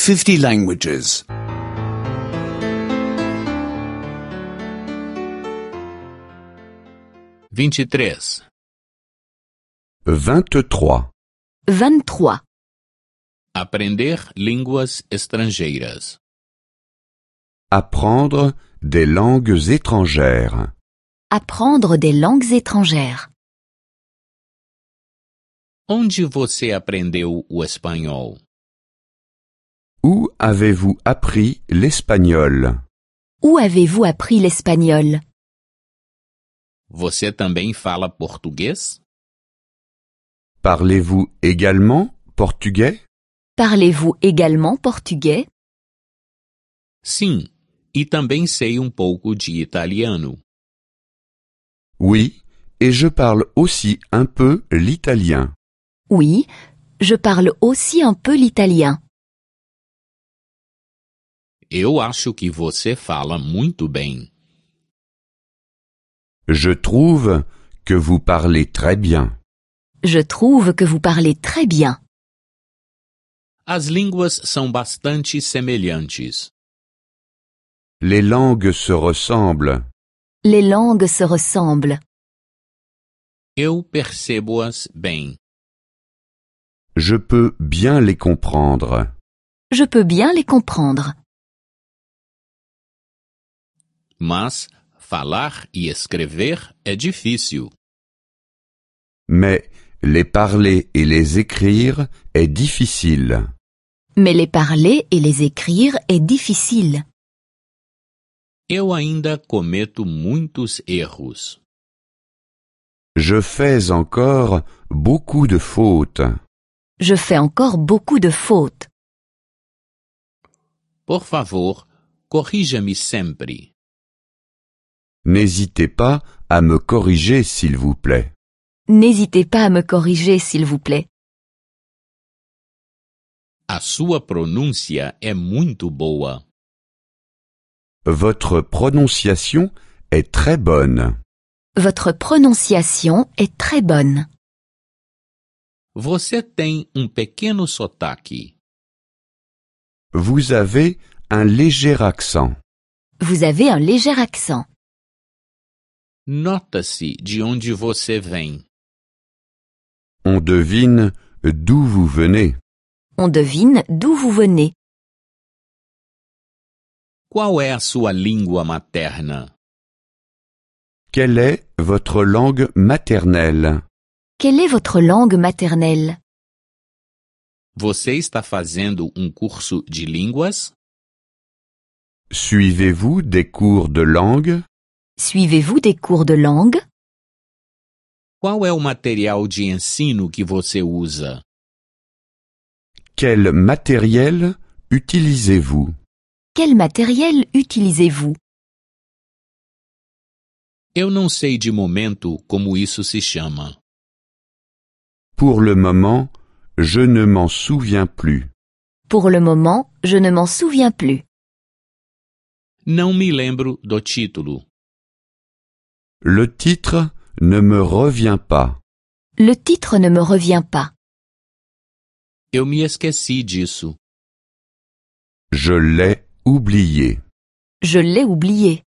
50 languages. 23. 23. 23. Aprender línguas estrangeiras. Apprendre des langues étrangères. Apprendre des langues étrangères. Onde você aprendeu o espanhol? Où avez-vous appris l'espagnol? Où avez-vous appris l'espagnol? Você também fala português? Parlez-vous également portugais? Parlez-vous également portugais? Sim, e também sei um pouco de italiano. Oui, et je parle aussi un peu l'italien. Oui, je parle aussi un peu l'italien. Eu acho que você fala muito bem. Je trouve que vous parlez très bien. Je trouve que vous parlez très bien. As línguas são bastante semelhantes. Les langues se ressemblent. Les langues se ressemblent. Eu percebo-as bem. Je peux bien les comprendre. Je peux bien les comprendre. Mas falar e escrever é difícil. Mais les parler et les écrire est difficile. Mais les parler et les écrire est difficile. Eu ainda cometo muitos erros. Je fais encore beaucoup de fautes. Je fais encore beaucoup de fautes. Por favor, corrija-me sempre. N'hésitez pas à me corriger, s'il vous plaît. N'hésitez pas à me corriger, s'il vous plaît. A sua pronúncia é muito boa. Votre prononciation est très bonne. Votre prononciation est très bonne. Você tem pequeno sotaque. Vous avez un léger accent. Vous avez un léger accent. Nota-se de onde você vem. On devine d'où vous venez. On devine d'où vous venez. Qual é a sua língua materna? Quelle est votre langue maternelle? Quelle est votre langue maternelle? Você está fazendo curso de línguas? Suivez-vous des cours de langue? Suivez-vous des cours de langue? Qual é o material de ensino que você usa? Quel matériel utilisez-vous? Quel matériel utilisez-vous? Eu não sei de momento como isso se chama. Pour le moment, je ne m'en souviens plus. Pour le moment, je ne m'en souviens plus. Não me lembro do título. Le titre ne me revient pas. Le titre ne me revient pas. Eu me esqueci disso. Je l'ai oublié. Je l'ai oublié.